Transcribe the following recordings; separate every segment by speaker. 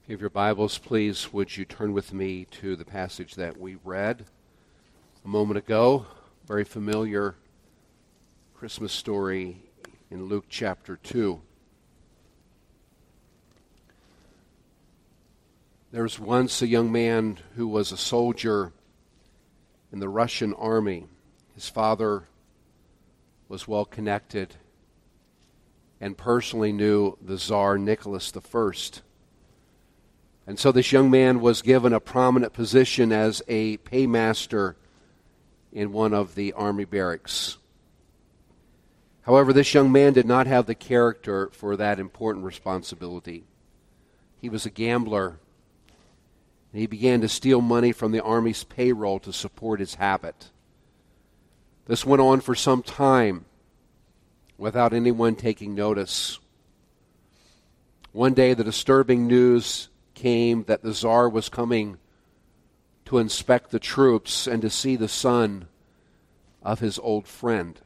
Speaker 1: If you have your Bibles, please, would you turn with me to the passage that we read a moment ago? Very familiar Christmas story in Luke chapter 2. There was once a young man who was a soldier in the Russian army. His father was well connected and personally knew the Tsar Nicholas I. And so this young man was given a prominent position as a paymaster in one of the army barracks. However, this young man did not have the character for that important responsibility. He was a gambler, and he began to steal money from the army's payroll to support his habit. This went on for some time without anyone taking notice. One day, the disturbing news came that the Tsar was coming to inspect the troops and to see the son of his old friend.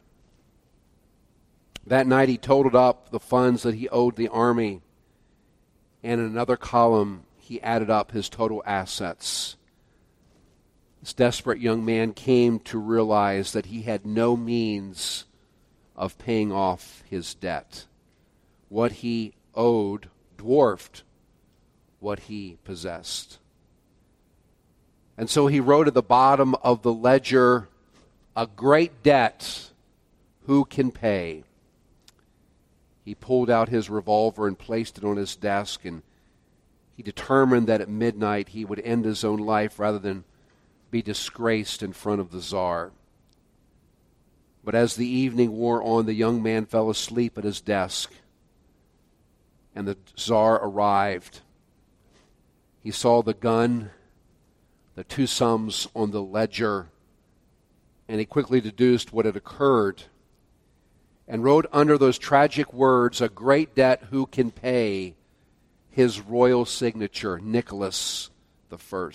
Speaker 1: That night he totaled up the funds that he owed the army, and in another column he added up his total assets. This desperate young man came to realize that he had no means of paying off his debt. What he owed dwarfed what he possessed. And so he wrote at the bottom of the ledger, "A great debt, who can pay?" He pulled out his revolver and placed it on his desk, and he determined that at midnight he would end his own life rather than be disgraced in front of the Tsar. But as the evening wore on, the young man fell asleep at his desk, and the Tsar arrived. He saw the gun, the two sums on the ledger, and he quickly deduced what had occurred and wrote under those tragic words, "A great debt, who can pay?" his royal signature, Nicholas I.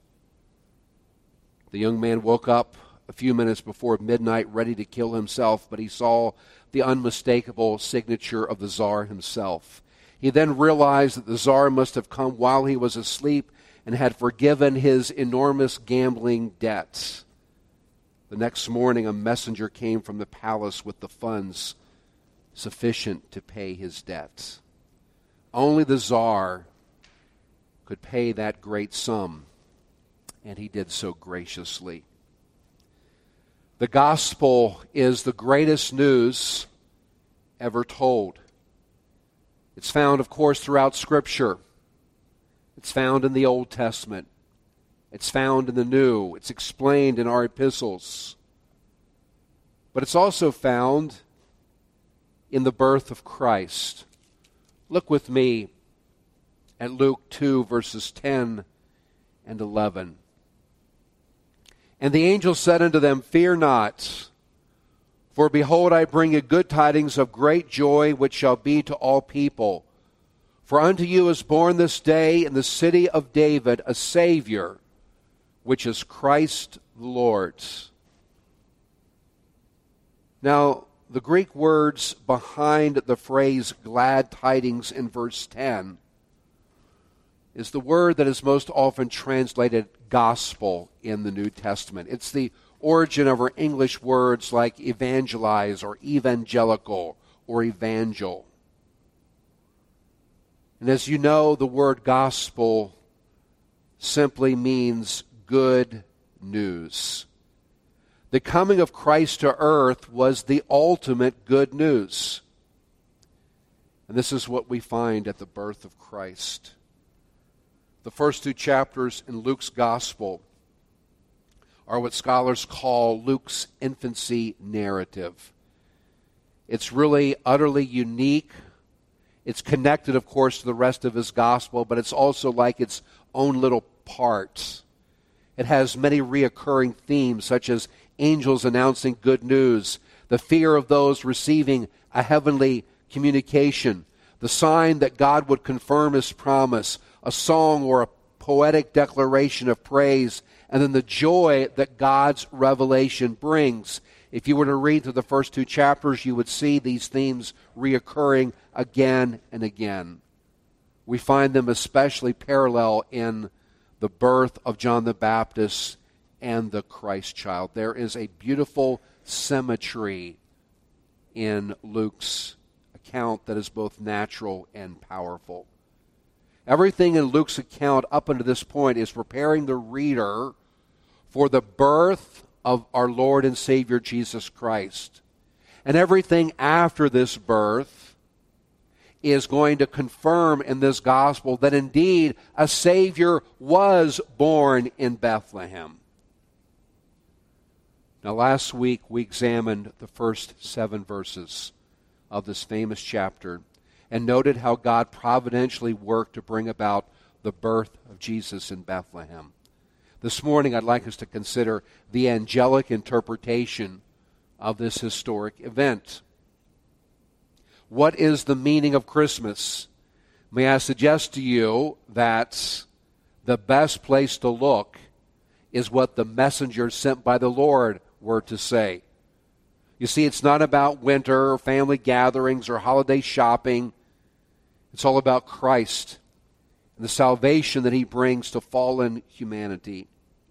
Speaker 1: The young man woke up a few minutes before midnight ready to kill himself, but he saw the unmistakable signature of the Tsar himself. He then realized that the Tsar must have come while he was asleep and had forgiven his enormous gambling debts. The next morning, a messenger came from the palace with the funds sufficient to pay his debts. Only the Tsar could pay that great sum, and he did so graciously. The gospel is the greatest news ever told. It's found, of course, throughout Scripture. It's found in the Old Testament. It's found in the New. It's explained in our epistles. But it's also found in the birth of Christ. Look with me at Luke 2, verses 10 and 11. "And the angel said unto them, Fear not, for behold, I bring you good tidings of great joy, which shall be to all people. For unto you is born this day in the city of David a Savior, which is Christ the Lord." Now, the Greek words behind the phrase glad tidings in verse 10 is the word that is most often translated gospel in the New Testament. It's the origin of our English words like evangelize or evangelical or evangel. And as you know, the word gospel simply means good news. The coming of Christ to earth was the ultimate good news. And this is what we find at the birth of Christ. The first two chapters in Luke's gospel are what scholars call Luke's infancy narrative. It's really utterly unique. It's connected, of course, to the rest of his gospel, but it's also like its own little part. It has many reoccurring themes, such as angels announcing good news, the fear of those receiving a heavenly communication, the sign that God would confirm his promise, a song or a poetic declaration of praise, and then the joy that God's revelation brings. If you were to read through the first two chapters, you would see these themes reoccurring again and again. we find them especially parallel in the birth of John the Baptist and the Christ child. There is a beautiful symmetry in Luke's account that is both natural and powerful. Everything in Luke's account up until this point is preparing the reader for the birth of our Lord and Savior Jesus Christ. And everything after this birth is going to confirm in this gospel that indeed a Savior was born in Bethlehem. Now, last week we examined the first 7 verses of this famous chapter and noted how God providentially worked to bring about the birth of Jesus in Bethlehem. This morning I'd like us to consider the angelic interpretation of this historic event. What is the meaning of Christmas? May I suggest to you that the best place to look is what the messengers sent by the Lord were to say. You see, it's not about winter or family gatherings or holiday shopping. It's all about Christ and the salvation that He brings to fallen humanity.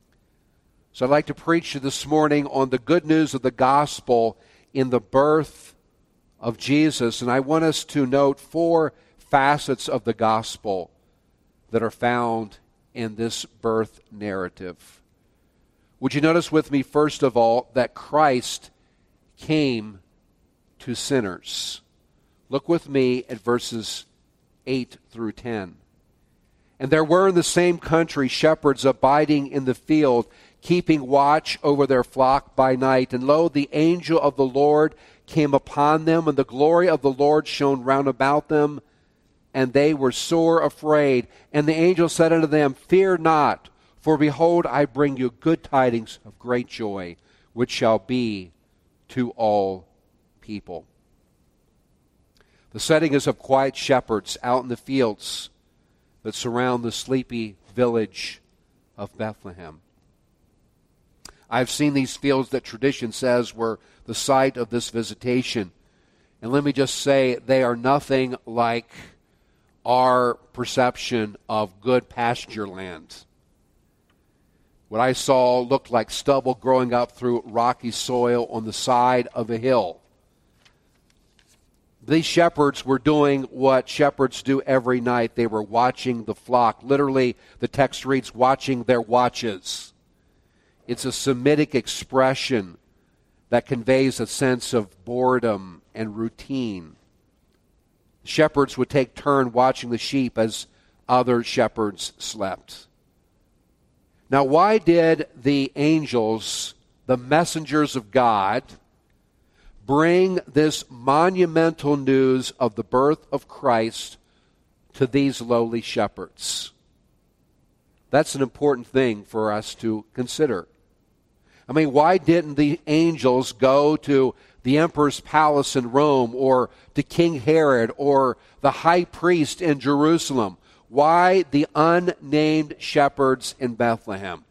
Speaker 1: So I'd like to preach to you this morning on the good news of the gospel in the birth of Jesus. And I want us to note 4 facets of the gospel that are found in this birth narrative. Would you notice with me, first of all, that Christ came to sinners? Look with me at verses 8 through 10. And there were in the same country shepherds abiding in the field, keeping watch over their flock by night. And lo, the angel of the Lord came upon them, and the glory of the Lord shone round about them, and they were sore afraid. And the angel said unto them, Fear not, for behold, I bring you good tidings of great joy, which shall be to all people. The setting is of quiet shepherds out in the fields that surround the sleepy village of Bethlehem. I've seen these fields that tradition says were the site of this visitation. And let me just say, they are nothing like our perception of good pasture land. What I saw looked like stubble growing up through rocky soil on the side of a hill. These shepherds were doing what shepherds do every night. They were watching the flock. Literally, the text reads, watching their watches. It's a Semitic expression that conveys a sense of boredom and routine. Shepherds would take turn watching the sheep as other shepherds slept. Now, why did the angels, the messengers of God, bring this monumental news of the birth of Christ to these lowly shepherds? That's an important thing for us to consider. I mean, why didn't the angels go to the emperor's palace in Rome or to King Herod or the high priest in Jerusalem? Why the unnamed shepherds in Bethlehem?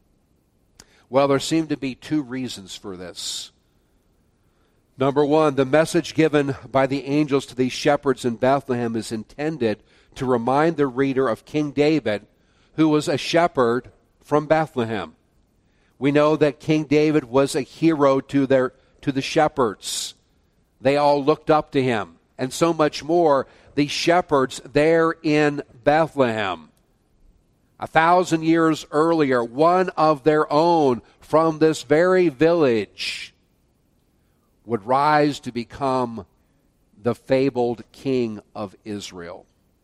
Speaker 1: Well, there seem to be 2 reasons for this. Number 1, the message given by the angels to these shepherds in Bethlehem is intended to remind the reader of King David, who was a shepherd from Bethlehem. We know that King David was a hero to the shepherds. They all looked up to him. And so much more, the shepherds there in Bethlehem. 1,000 years earlier, one of their own from this very village would rise to become the fabled king of Israel.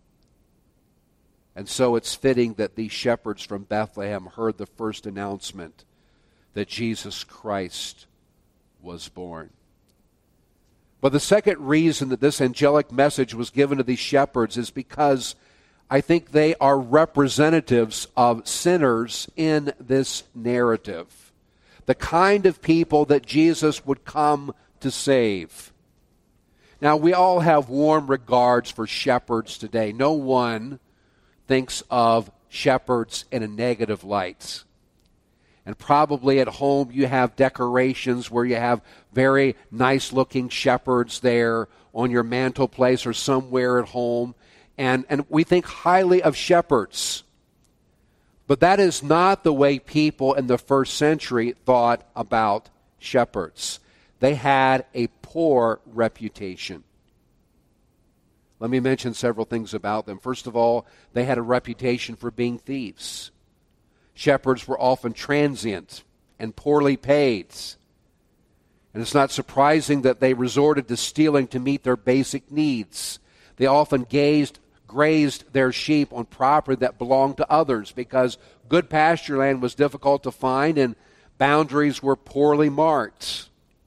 Speaker 1: And so it's fitting that these shepherds from Bethlehem heard the first announcement that Jesus Christ was born. But the second reason that this angelic message was given to these shepherds is because I think they are representatives of sinners in this narrative. The kind of people that Jesus would come to save. Now, we all have warm regards for shepherds today. No one thinks of shepherds in a negative light. And probably at home you have decorations where you have very nice-looking shepherds there on your mantelpiece or somewhere at home. and we think highly of shepherds. But that is not the way people in the first century thought about shepherds. They had a poor reputation. Let me mention several things about them. First of all, they had a reputation for being thieves. Shepherds were often transient and poorly paid. And it's not surprising that they resorted to stealing to meet their basic needs. They often grazed their sheep on property that belonged to others because good pasture land was difficult to find and boundaries were poorly marked.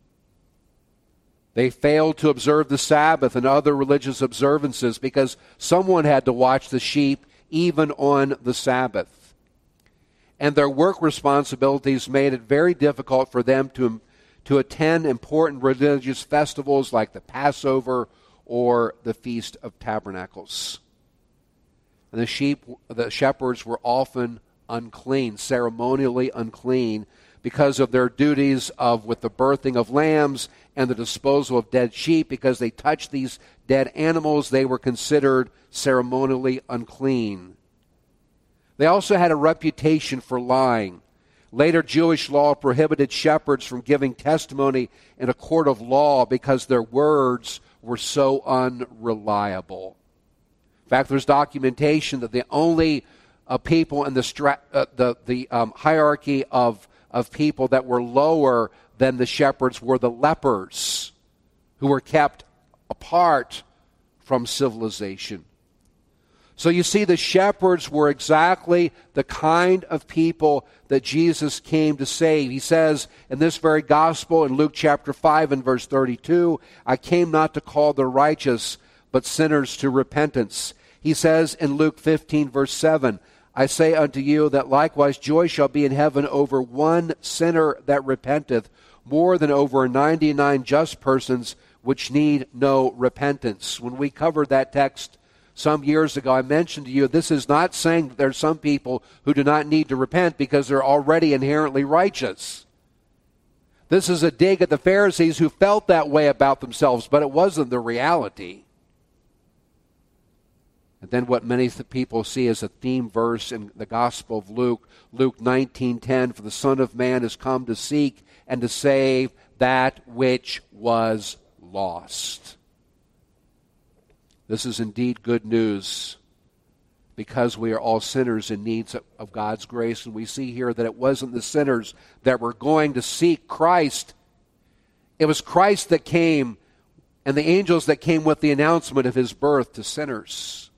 Speaker 1: They failed to observe the Sabbath and other religious observances because someone had to watch the sheep even on the Sabbath. And their work responsibilities made it very difficult for them to attend important religious festivals like the Passover or the Feast of Tabernacles. And the shepherds were often unclean, ceremonially unclean, because of their duties with the birthing of lambs and the disposal of dead sheep. Because they touched these dead animals, they were considered ceremonially unclean. They also had a reputation for lying. Later Jewish law prohibited shepherds from giving testimony in a court of law because their words were so unreliable. In fact, there's documentation that the only people in the hierarchy of people that were lower than the shepherds were the lepers, who were kept apart from civilization. So you see, the shepherds were exactly the kind of people that Jesus came to save. He says in this very gospel in Luke chapter 5 and verse 32, I came not to call the righteous, but sinners to repentance. He says in Luke 15 verse 7, I say unto you that likewise joy shall be in heaven over one sinner that repenteth, more than over 99 just persons which need no repentance. When we covered that text some years ago, I mentioned to you, this is not saying that there are some people who do not need to repent because they're already inherently righteous. This is a dig at the Pharisees who felt that way about themselves, but it wasn't the reality. And then what many people see as a theme verse in the Gospel of Luke, Luke 19:10, for the Son of Man has come to seek and to save that which was lost. This is indeed good news because we are all sinners in need of God's grace. And we see here that it wasn't the sinners that were going to seek Christ. It was Christ that came and the angels that came with the announcement of his birth to sinners.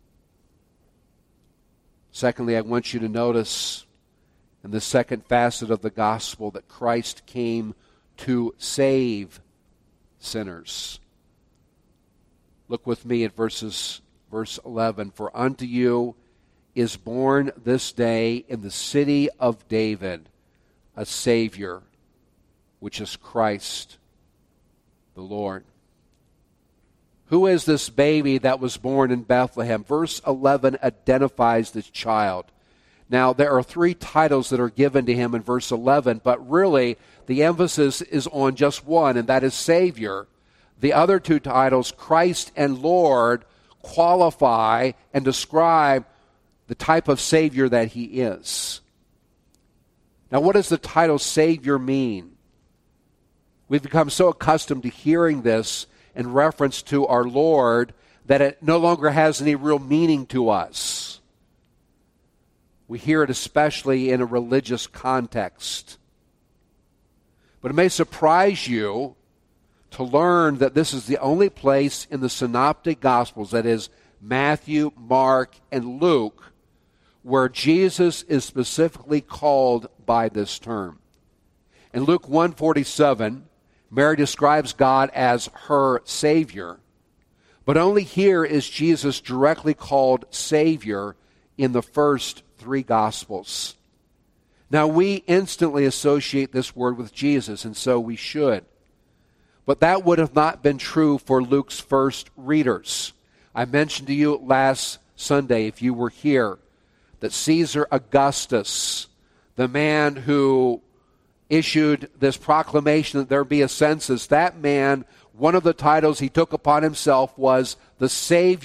Speaker 1: Secondly, I want you to notice in the second facet of the gospel that Christ came to save sinners. Look with me at verse 11. For unto you is born this day in the city of David a Savior, which is Christ the Lord. Who is this baby that was born in Bethlehem? Verse 11 identifies this child. Now, there are three titles that are given to him in verse 11, but really the emphasis is on just one, and that is Savior. The other two titles, Christ and Lord, qualify and describe the type of Savior that he is. Now, what does the title Savior mean? We've become so accustomed to hearing this in reference to our Lord that it no longer has any real meaning to us. We hear it especially in a religious context. But it may surprise you to learn that this is the only place in the Synoptic Gospels, that is Matthew, Mark, and Luke, where Jesus is specifically called by this term. In Luke 1:47, Mary describes God as her Savior, but only here is Jesus directly called Savior in the first three Gospels. Now, we instantly associate this word with Jesus, and so we should. But that would have not been true for Luke's first readers. I mentioned to you last Sunday, if you were here, that Caesar Augustus, the man who issued this proclamation that there be a census, that man, one of the titles he took upon himself was the Savior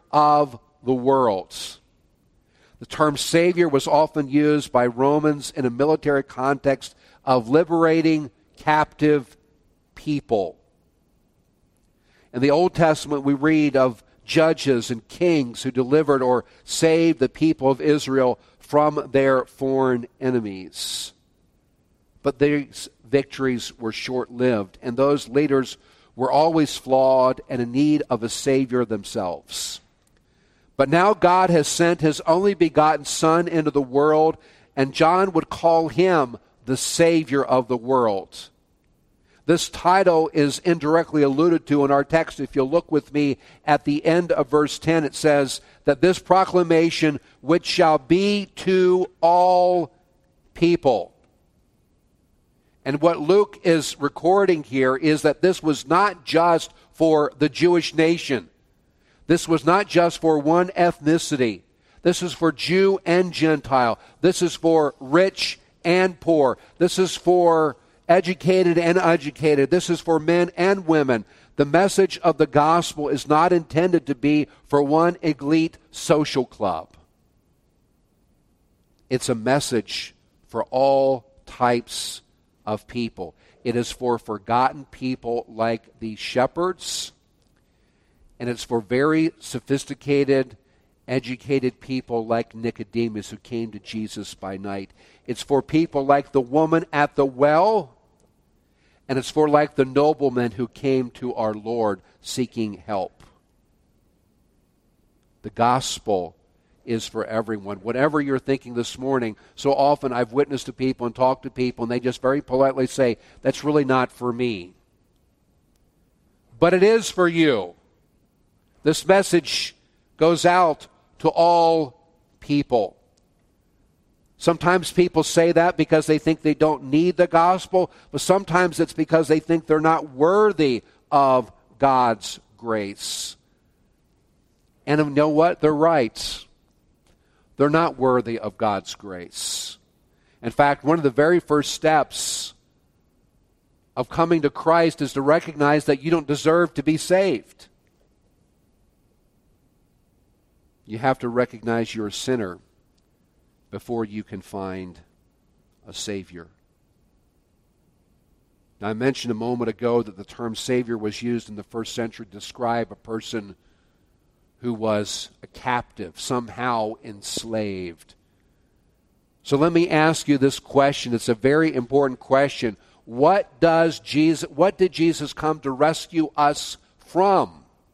Speaker 1: of the world. The term Savior was often used by Romans in a military context of liberating captive people. In the Old Testament, we read of judges and kings who delivered or saved the people of Israel from their foreign enemies. But these victories were short-lived, and those leaders were always flawed and in need of a Savior themselves. But now God has sent His only begotten Son into the world, and John would call Him the Savior of the world. This title is indirectly alluded to in our text. If you'll look with me at the end of verse 10, it says that this proclamation which shall be to all people. And what Luke is recording here is that this was not just for the Jewish nation. This was not just for one ethnicity. This is for Jew and Gentile. This is for rich and poor. This is for educated and uneducated. This is for men and women. The message of the gospel is not intended to be for one elite social club. It's a message for all types of people. It is for forgotten people like the shepherds, and it's for very sophisticated, educated people like Nicodemus who came to Jesus by night. It's for people like the woman at the well, and it's for like the nobleman who came to our Lord seeking help. The gospel is for everyone. Whatever you're thinking this morning, so often I've witnessed to people and talked to people, and they just very politely say, that's really not for me. But it is for you. This message goes out to all people. Sometimes people say that because they think they don't need the gospel, but sometimes it's because they think they're not worthy of God's grace. And you know what? They're right. They're not worthy of God's grace. In fact, one of the very first steps of coming to Christ is to recognize that you don't deserve to be saved. You have to recognize you're a sinner before you can find a Savior. Now, I mentioned a moment ago that the term Savior was used in the first century to describe a person who was a captive, somehow enslaved. So let me ask you this question. It's a very important question. What did Jesus come to rescue us from?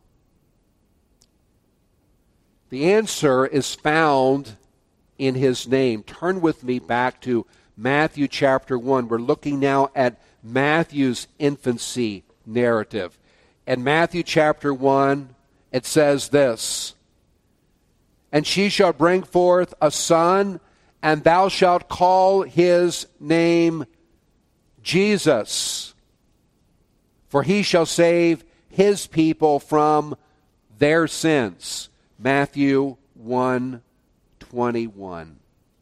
Speaker 1: The answer is found in His name. Turn with me back to Matthew chapter 1. We're looking now at Matthew's infancy narrative. In Matthew chapter 1, it says this, "And she shall bring forth a son, and thou shalt call his name Jesus, for he shall save his people from their sins." Matthew 1:21.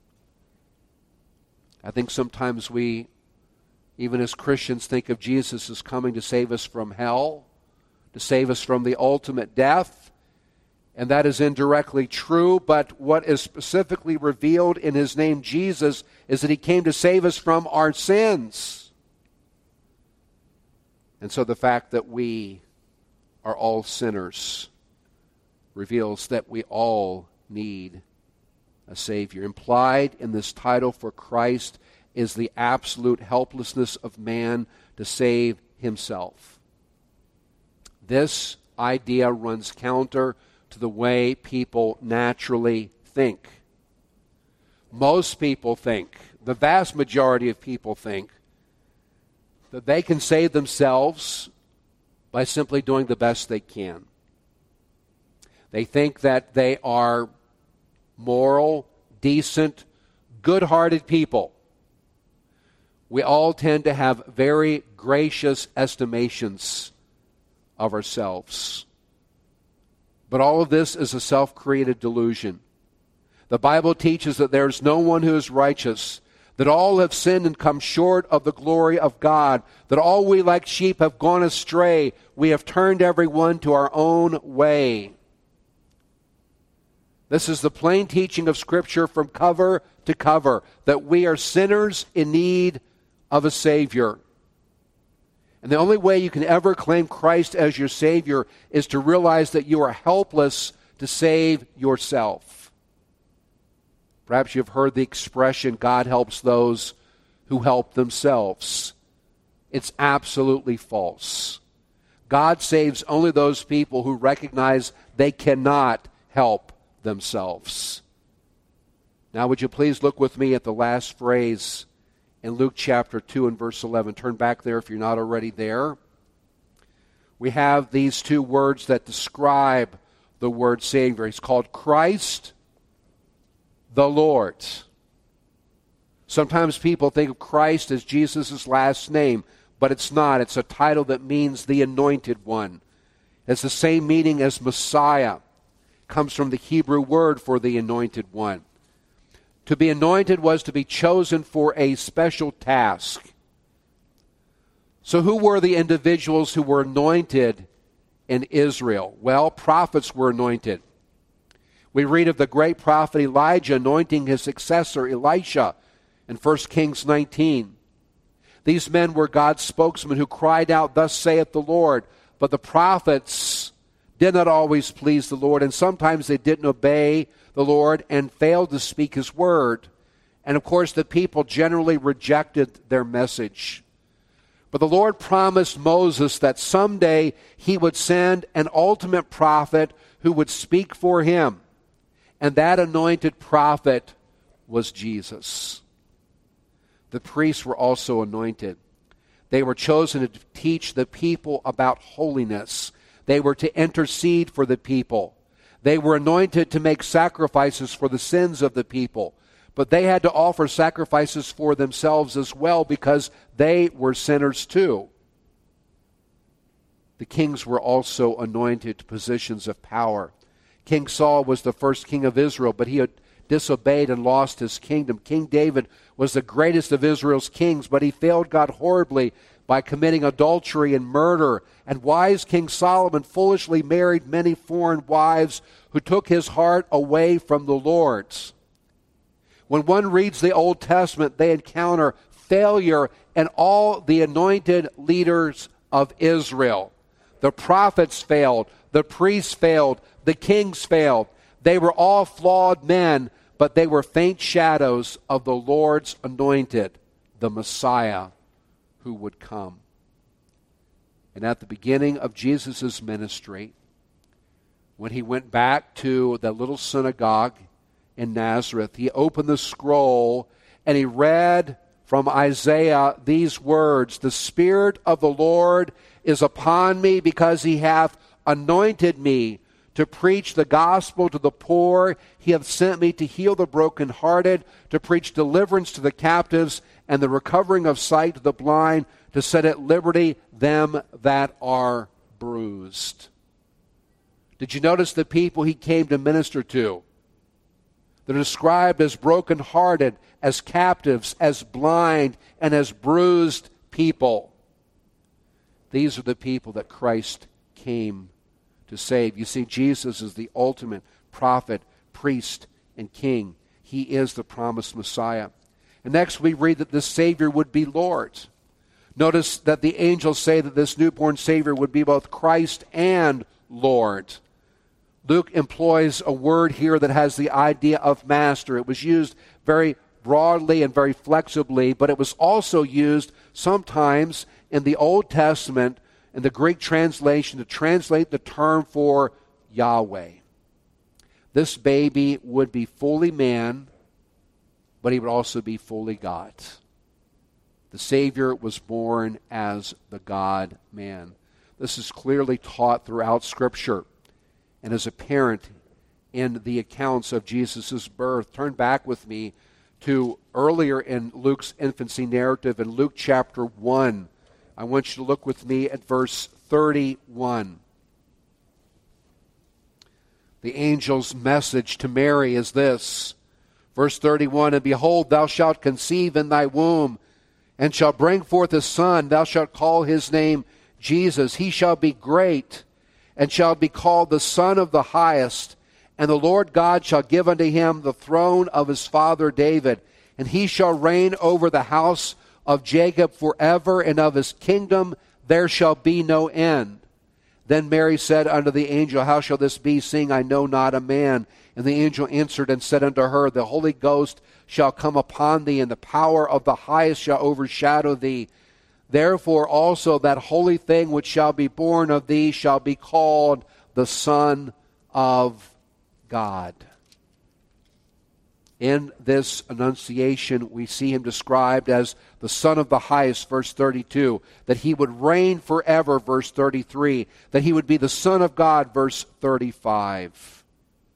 Speaker 1: I think sometimes we, even as Christians, think of Jesus as coming to save us from hell, to save us from the ultimate death, and that is indirectly true, but what is specifically revealed in His name Jesus is that He came to save us from our sins. And so the fact that we are all sinners reveals that we all need a Savior. Implied in this title for Christ is the absolute helplessness of man to save himself. This idea runs counter to the way people naturally think. Most people think, the vast majority of people think, that they can save themselves by simply doing the best they can. They think that they are moral, decent, good-hearted people. We all tend to have very gracious estimations of ourselves. But all of this is a self-created delusion. The Bible teaches that there is no one who is righteous, that all have sinned and come short of the glory of God, that all we like sheep have gone astray, we have turned everyone to our own way. This is the plain teaching of Scripture from cover to cover, that we are sinners in need of a Savior. And the only way you can ever claim Christ as your Savior is to realize that you are helpless to save yourself. Perhaps you've heard the expression, God helps those who help themselves. It's absolutely false. God saves only those people who recognize they cannot help themselves. Now, would you please look with me at the last phrase in Luke chapter 2 and verse 11. Turn back there if you're not already there. We have these two words that describe the word Savior. He's called Christ the Lord. Sometimes people think of Christ as Jesus' last name, but it's not. It's a title that means the anointed one. It's the same meaning as Messiah. It comes from the Hebrew word for the anointed one. To be anointed was to be chosen for a special task. So who were the individuals who were anointed in Israel? Well, prophets were anointed. We read of the great prophet Elijah anointing his successor Elisha in 1 Kings 19. These men were God's spokesmen who cried out, "Thus saith the Lord." But the prophets did not always please the Lord, and sometimes they didn't obey the Lord and failed to speak His word. And of course, the people generally rejected their message. But the Lord promised Moses that someday He would send an ultimate prophet who would speak for Him. And that anointed prophet was Jesus. The priests were also anointed. They were chosen to teach the people about holiness. They were to intercede for the people. They were anointed to make sacrifices for the sins of the people. But they had to offer sacrifices for themselves as well because they were sinners too. The kings were also anointed to positions of power. King Saul was the first king of Israel, but he had disobeyed and lost his kingdom. King David was the greatest of Israel's kings, but he failed God horribly by committing adultery and murder. And wise King Solomon foolishly married many foreign wives who took his heart away from the Lord's. When one reads the Old Testament, they encounter failure in all the anointed leaders of Israel. The prophets failed, the priests failed, the kings failed. They were all flawed men, but they were faint shadows of the Lord's anointed, the Messiah who would come. And at the beginning of Jesus' ministry, when he went back to the little synagogue in Nazareth, he opened the scroll and he read from Isaiah these words, "The Spirit of the Lord is upon me because He hath anointed me to preach the gospel to the poor. He hath sent me to heal the brokenhearted, to preach deliverance to the captives, and the recovering of sight to the blind, to set at liberty them that are bruised." Did you notice the people He came to minister to? They're described as brokenhearted, as captives, as blind, and as bruised people. These are the people that Christ came to save. You see, Jesus is the ultimate prophet, priest, and king. He is the promised Messiah. And next we read that this Savior would be Lord. Notice that the angels say that this newborn Savior would be both Christ and Lord. Luke employs a word here that has the idea of master. It was used very broadly and very flexibly, but it was also used sometimes in the Old Testament in the Greek translation to translate the term for Yahweh. This baby would be fully man, but he would also be fully God. The Savior was born as the God-man. This is clearly taught throughout Scripture and is apparent in the accounts of Jesus' birth. Turn back with me to earlier in Luke's infancy narrative in Luke chapter 1. I want you to look with me at verse 31. The angel's message to Mary is this. Verse 31, "And behold, thou shalt conceive in thy womb, and shalt bring forth a son. Thou shalt call his name Jesus. He shall be great, and shall be called the Son of the Highest. And the Lord God shall give unto him the throne of his father David, and he shall reign over the house of Jacob forever, and of his kingdom there shall be no end. Then Mary said unto the angel, How shall this be, seeing I know not a man? And the angel answered and said unto her, The Holy Ghost shall come upon thee, and the power of the highest shall overshadow thee. Therefore also that holy thing which shall be born of thee shall be called the Son of God. In this annunciation, we see him described as the Son of the Highest, verse 32, that he would reign forever, verse 33, that he would be the Son of God, verse 35.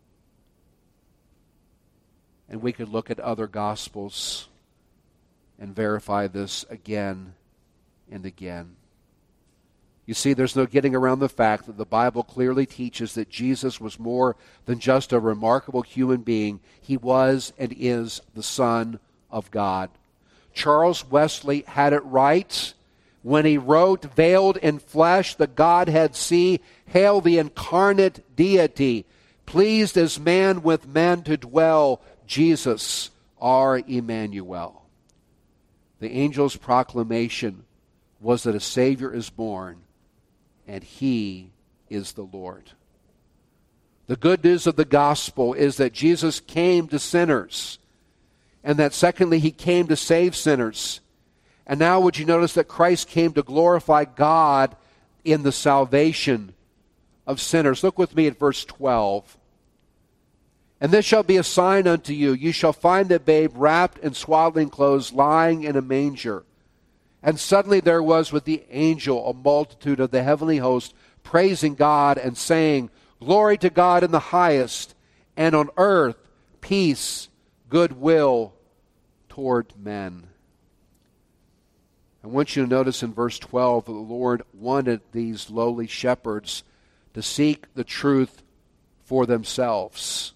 Speaker 1: And we could look at other Gospels and verify this again and again. You see, there's no getting around the fact that the Bible clearly teaches that Jesus was more than just a remarkable human being. He was and is the Son of God. Charles Wesley had it right when he wrote, Veiled in flesh, the Godhead see, hail the incarnate deity, pleased as man with man to dwell, Jesus our Emmanuel. The angel's proclamation was that a Savior is born, and he is the Lord. The good news of the gospel is that Jesus came to sinners, and that secondly, he came to save sinners. And now would you notice that Christ came to glorify God in the salvation of sinners. Look with me at verse 12. And this shall be a sign unto you. You shall find the babe wrapped in swaddling clothes, lying in a manger. And suddenly there was with the angel a multitude of the heavenly host, praising God and saying, Glory to God in the highest, and on earth peace, goodwill toward men. I want you to notice in verse 12 that the Lord wanted these lowly shepherds to seek the truth for themselves.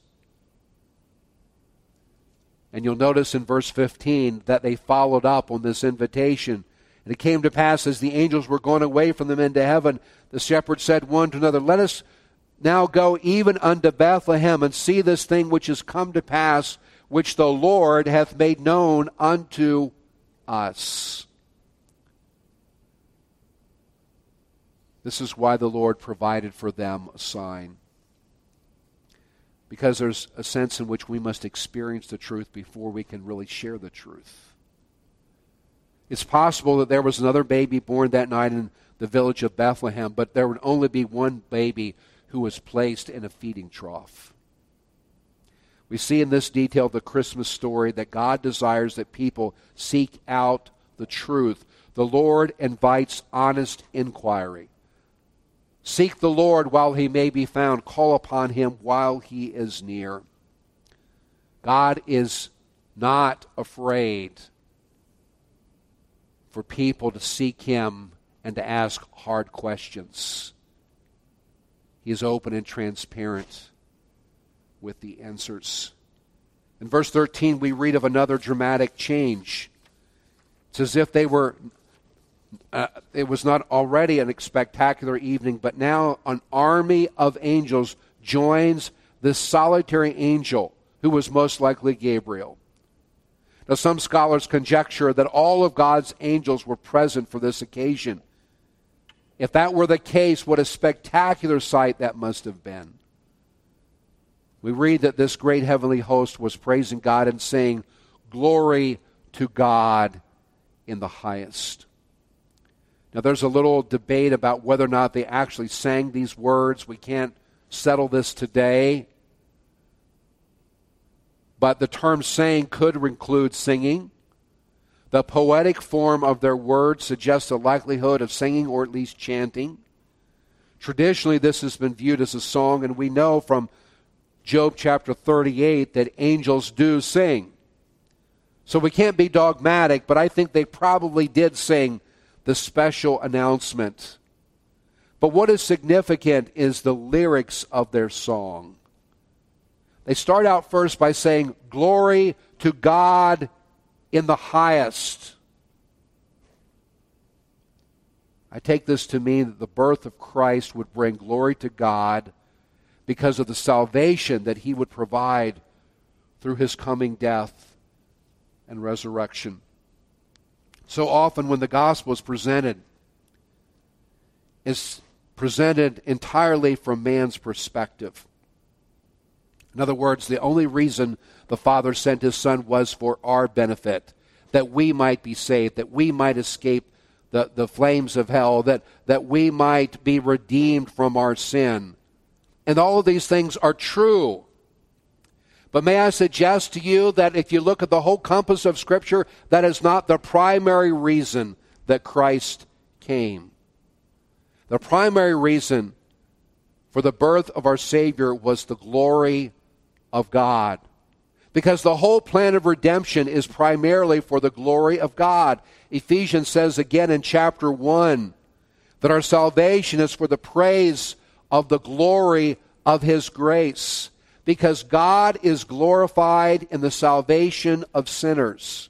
Speaker 1: And you'll notice in verse 15 that they followed up on this invitation. And it came to pass, as the angels were going away from them into heaven, the shepherds said one to another, Let us now go even unto Bethlehem, and see this thing which is come to pass, which the Lord hath made known unto us. This is why the Lord provided for them a sign. Because there's a sense in which we must experience the truth before we can really share the truth. It's possible that there was another baby born that night in the village of Bethlehem, but there would only be one baby who was placed in a feeding trough. We see in this detail of the Christmas story that God desires that people seek out the truth. The Lord invites honest inquiry. Seek the Lord while he may be found. Call upon him while he is near. God is not afraid for people to seek him and to ask hard questions. He is open and transparent with the answers. In verse 13, we read of another dramatic change. It's as if they were, it was not already a spectacular evening, but now an army of angels joins this solitary angel who was most likely Gabriel. Now, some scholars conjecture that all of God's angels were present for this occasion. If that were the case, what a spectacular sight that must have been. We read that this great heavenly host was praising God and saying, Glory to God in the highest. Now, there's a little debate about whether or not they actually sang these words. We can't settle this today. But the term saying could include singing. The poetic form of their words suggests a likelihood of singing or at least chanting. Traditionally, this has been viewed as a song, and we know from Job chapter 38 that angels do sing. So we can't be dogmatic, but I think they probably did sing the special announcement. But what is significant is the lyrics of their song. They start out first by saying, Glory to God in the highest. I take this to mean that the birth of Christ would bring glory to God because of the salvation that he would provide through his coming death and resurrection. So often when the gospel is presented, it's presented entirely from man's perspective. In other words, the only reason the Father sent his Son was for our benefit, that we might be saved, that we might escape the flames of hell, that we might be redeemed from our sin. And all of these things are true. But may I suggest to you that if you look at the whole compass of Scripture, that is not the primary reason that Christ came. The primary reason for the birth of our Savior was the glory of God. Because the whole plan of redemption is primarily for the glory of God. Ephesians says again in chapter 1 that our salvation is for the praise of the glory of His grace. Because God is glorified in the salvation of sinners.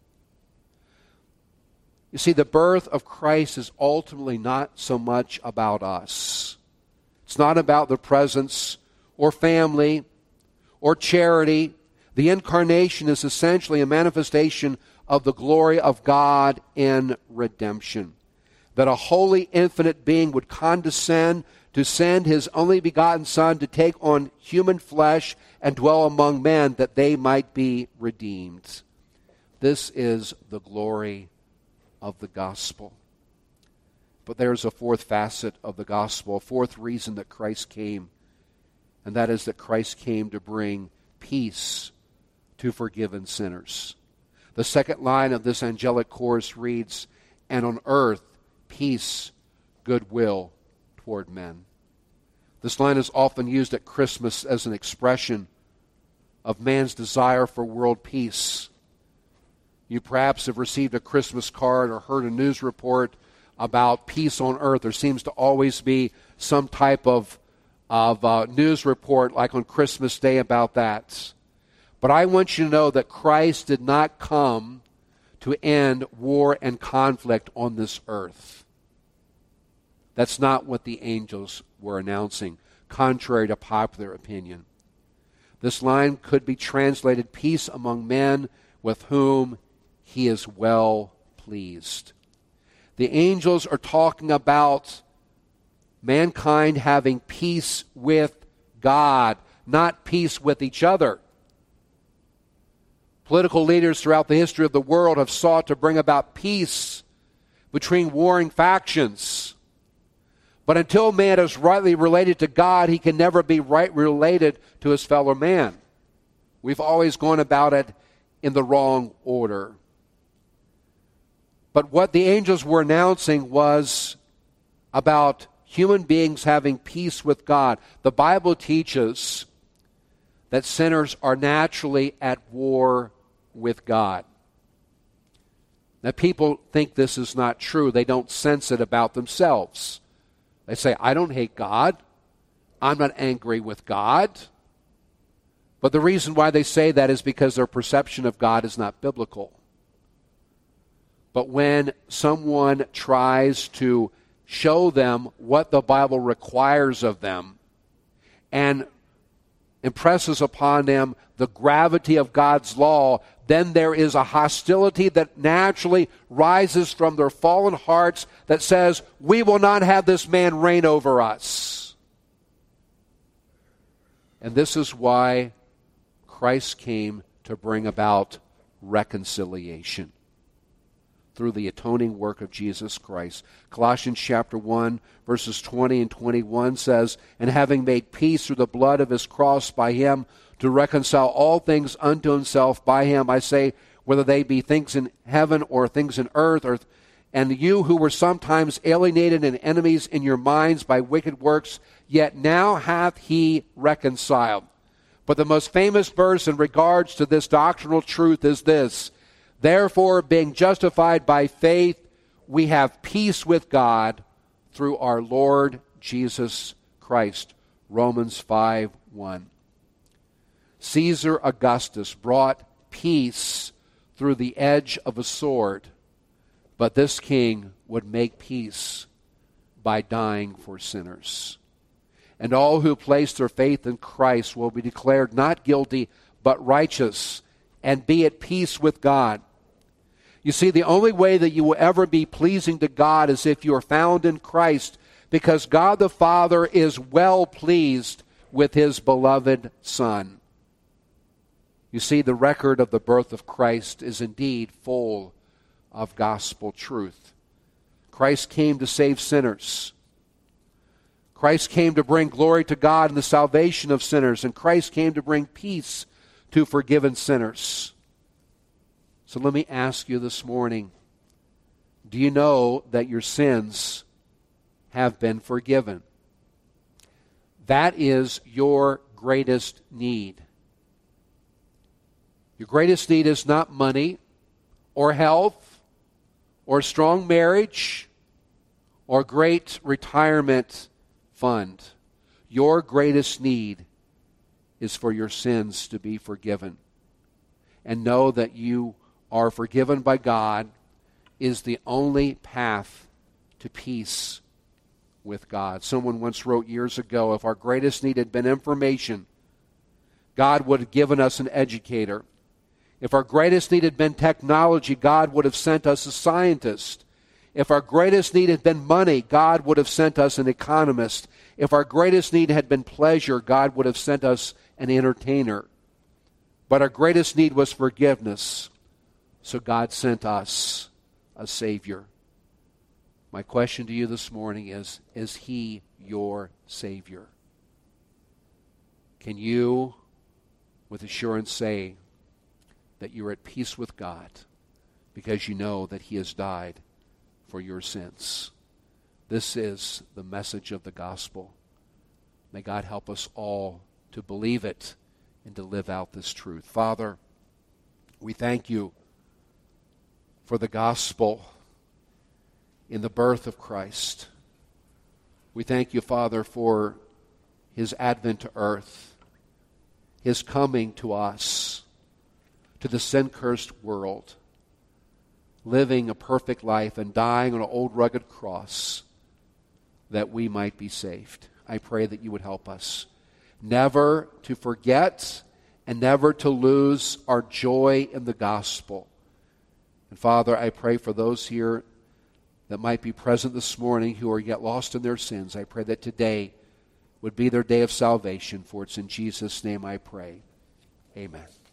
Speaker 1: You see, the birth of Christ is ultimately not so much about us. It's not about the presence or family or charity. The incarnation is essentially a manifestation of the glory of God in redemption. That a holy, infinite being would condescend to send His only begotten Son to take on human flesh and dwell among men that they might be redeemed. This is the glory of the gospel. But there's a fourth facet of the gospel, a fourth reason that Christ came, and that is that Christ came to bring peace to forgiven sinners. The second line of this angelic chorus reads, "And on earth peace, goodwill toward men." This line is often used at Christmas as an expression of man's desire for world peace. You perhaps have received a Christmas card or heard a news report about peace on earth. There seems to always be some type of news report like on Christmas Day about that. But I want you to know that Christ did not come to end war and conflict on this earth. That's not what the angels were announcing, contrary to popular opinion. This line could be translated, "Peace among men with whom He is well pleased." The angels are talking about mankind having peace with God, not peace with each other. Political leaders throughout the history of the world have sought to bring about peace between warring factions. But until man is rightly related to God, he can never be rightly related to his fellow man. We've always gone about it in the wrong order. But what the angels were announcing was about human beings having peace with God. The Bible teaches that sinners are naturally at war with God. Now, people think this is not true. They don't sense it about themselves. They say, "I don't hate God. I'm not angry with God." But the reason why they say that is because their perception of God is not biblical. But when someone tries to show them what the Bible requires of them and impresses upon them the gravity of God's law, then there is a hostility that naturally rises from their fallen hearts that says, "We will not have this man reign over us." And this is why Christ came to bring about reconciliation through the atoning work of Jesus Christ. Colossians chapter 1, verses 20 and 21 says, "And having made peace through the blood of His cross by Him, to reconcile all things unto Himself by Him, I say, whether they be things in heaven or things in earth, and you who were sometimes alienated and enemies in your minds by wicked works, yet now hath He reconciled." But the most famous verse in regards to this doctrinal truth is this: "Therefore, being justified by faith, we have peace with God through our Lord Jesus Christ." Romans 5:1. Caesar Augustus brought peace through the edge of a sword, but this king would make peace by dying for sinners. And all who place their faith in Christ will be declared not guilty, but righteous, and be at peace with God. You see, the only way that you will ever be pleasing to God is if you are found in Christ, because God the Father is well pleased with his beloved Son. You see, the record of the birth of Christ is indeed full of gospel truth. Christ came to save sinners. Christ came to bring glory to God and the salvation of sinners, and Christ came to bring peace to forgiven sinners. So let me ask you this morning, do you know that your sins have been forgiven? That is your greatest need. Your greatest need is not money or health or strong marriage or great retirement fund. Your greatest need is for your sins to be forgiven. And know that you are forgiven by God is the only path to peace with God. Someone once wrote years ago, if our greatest need had been information, God would have given us an educator. If our greatest need had been technology, God would have sent us a scientist. If our greatest need had been money, God would have sent us an economist. If our greatest need had been pleasure, God would have sent us an entertainer. But our greatest need was forgiveness, so God sent us a Savior. My question to you this morning is He your Savior? Can you, with assurance, say that you're at peace with God because you know that He has died for your sins? This is the message of the gospel. May God help us all to believe it and to live out this truth. Father, we thank you for the gospel in the birth of Christ. We thank you, Father, for His advent to earth, His coming to us, to the sin-cursed world, living a perfect life and dying on an old rugged cross that we might be saved. I pray that you would help us never to forget and never to lose our joy in the gospel. And Father, I pray for those here that might be present this morning who are yet lost in their sins. I pray that today would be their day of salvation, for it's in Jesus' name I pray. Amen.